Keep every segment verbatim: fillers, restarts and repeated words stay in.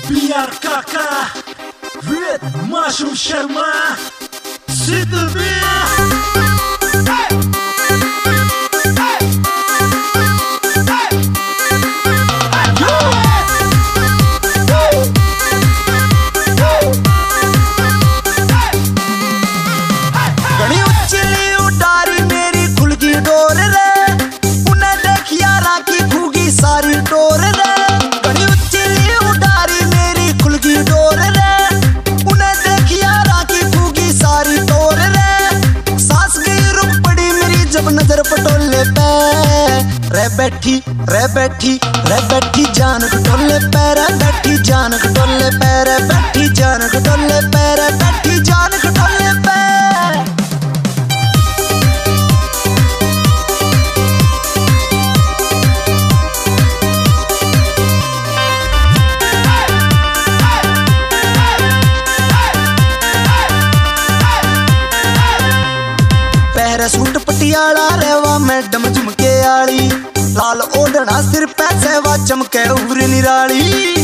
P R Kaka with Mushroom Sharma Siddhi नजर पटोले पे रे बैठी रे बैठी रे बैठी जान खटोले पे रे बैठी जान खटोले पे रे बैठी जान खटोले पे रे बैठी जान खटोले पे सूट पटियाला रेवा मैडम झुमके आली लाल ओढ़ना सिर पे सेवा चमके उभरी निराली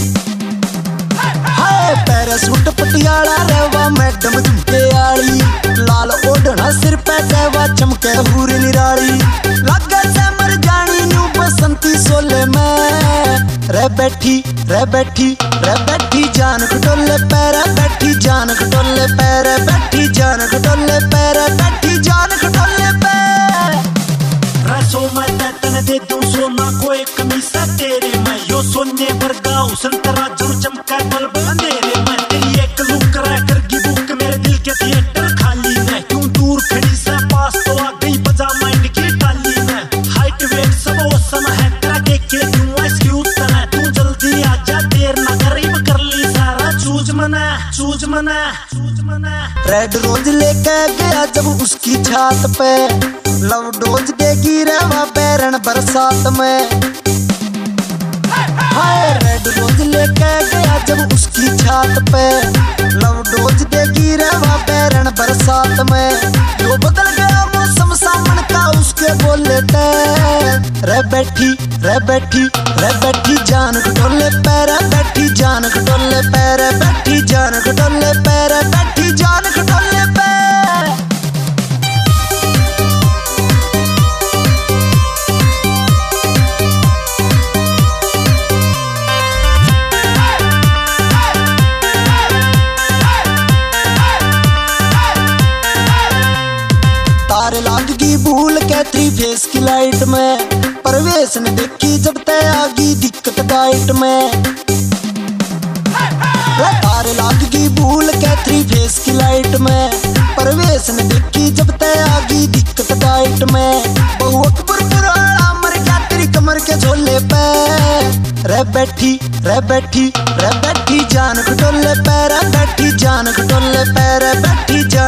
हाय पैर सूट पटियाला रेवा मैडम झुमके आली लाल ओढ़ना सिर पे सेवा चमके उभरी निराली लगे से मर जानी न्यू बसंती सोले में रे बैठी रे बैठी रे बैठी जान खटोले पैर बैठी जान खटोले पैर बैठी जान खटोले पैर बैठी जान खटोले पे रसो मैं तन दे दूं सोना कोई कमी सा तेरे मैं यो सोने वर्गा संतरा जुड़ चमका बल्ब अंधेरे मैं तेरी एक लुक करा करगी बुक मेरे दिल के थिएटर खाली है क्यों दूर खड़ी सा पास तो आ गई बजा माइंड की टाली में हाइट वेट सब औसम है तेरा देख के क्यों एक्सक्यूज तना तू जल्दी आजा देर ना करीब कर ली सारा चूज मना चूज मना चूज मना रेड रोज लेके गया जब उसकी छात पे लव डोज देगी रेवा पैरण बरसात में हाय रेड रोज लेके गया जब उसकी छात पे लव डोज देगी रेवा पैरण बरसात में जो बदल गया मौसम सामन का उसके बोले ते रे बैठी रे बैठी रे बैठी जान खटोले पैर बैठी जान खटोले पैर बैठी जान खटोले पैर बैठी जान खटोले पैर लागी भूल के थ्री फेस की लाइट में परवेश ने देखी जब तय आगी दिक्कत डाइट में तार लागी भूल के थ्री फेस की लाइट में परवेश ने देखी जब तय आगी दिक्कत डाइट में बहु अकबर पुराना मर गया तेरी कमर के झोले पे रे बैठी रे बैठी रे बैठी जान खटोले पैर बैठी जान खटोले पैर बैठी जान